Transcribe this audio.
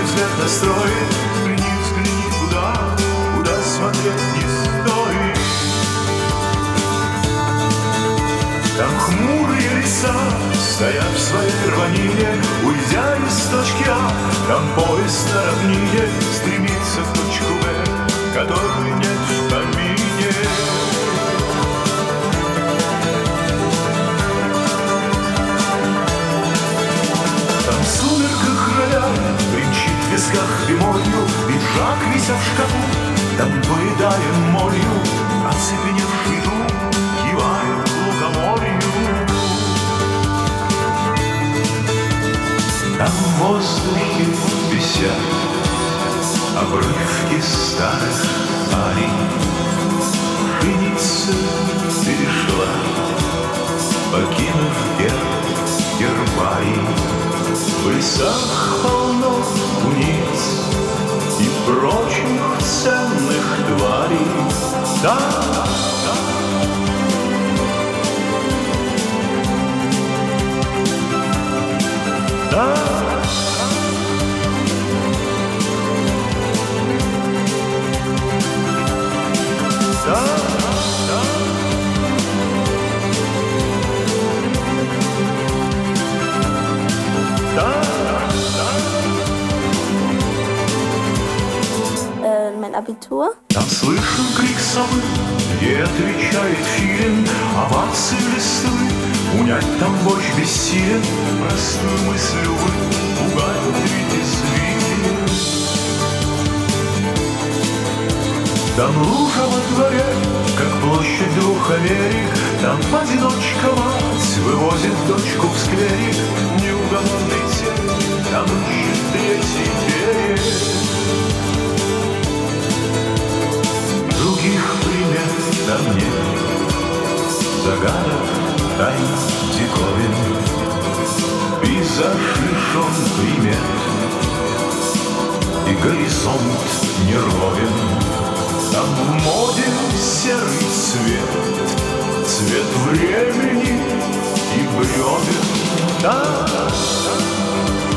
взгляд настроит. Взгляни, взгляни туда, куда смотреть не стоит. Там хмурые леса стоят в своей рванине, уйдя из точки А. Там поезд на равнине стремится в точку Б, которой нет в помине. Там в сумерках рояль бренчит в висках бемолью, пиджак вися в шкафу. Там, поедая молью, оцепеневший дум кивает лукоморью. Там в воздухе висят обрывки старых арий. Пшеница перешла, покинув гербарий. В лесах полно куниц и прочих ценных тварей. Да, да. Да. Да. Да. Да. Mein Abitur. Там слышен крик совы, ей отвечает филин, овации листвы. Унять там вождь бессилен, простую мысль, увы, пугают витязь. Там лужа во дворе, как площадь двух Америк. Там одиночка мать вывозит дочку в скверик. Неугомонный тень, там ищет третий берег. Других примет там нет, загадок, тайн, диковин. Пейзаж лишен примет, и горизонт неровен. Там в моде серый цвет, цвет времени и бревен. Да, да.